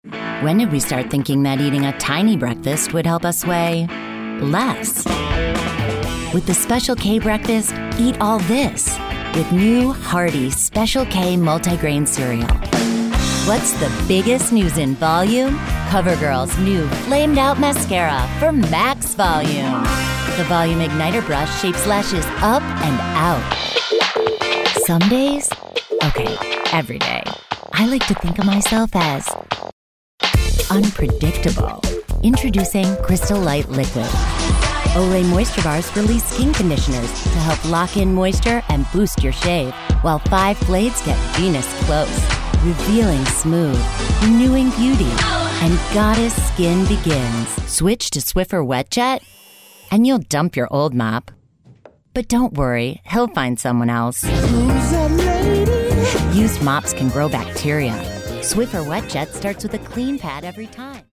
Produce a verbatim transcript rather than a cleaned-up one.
When did we start thinking that eating a tiny breakfast would help us weigh less? With the Special K breakfast, eat all this with new hearty Special K multigrain cereal. What's the biggest news in volume? CoverGirl's new flamed out mascara for max volume. The Volume Igniter brush shapes lashes up and out. Some days, okay, every day, I like to think of myself as unpredictable. Introducing Crystal Light Liquid. Olay Moisture Bars release skin conditioners to help lock in moisture and boost your shave, while five blades get Venus close, revealing smooth, renewing beauty, and goddess skin begins. Switch to Swiffer Wet Jet, and you'll dump your old mop. But don't worry, he'll find someone else. Used mops can grow bacteria. Swiffer Wet Jet starts with a clean pad every time.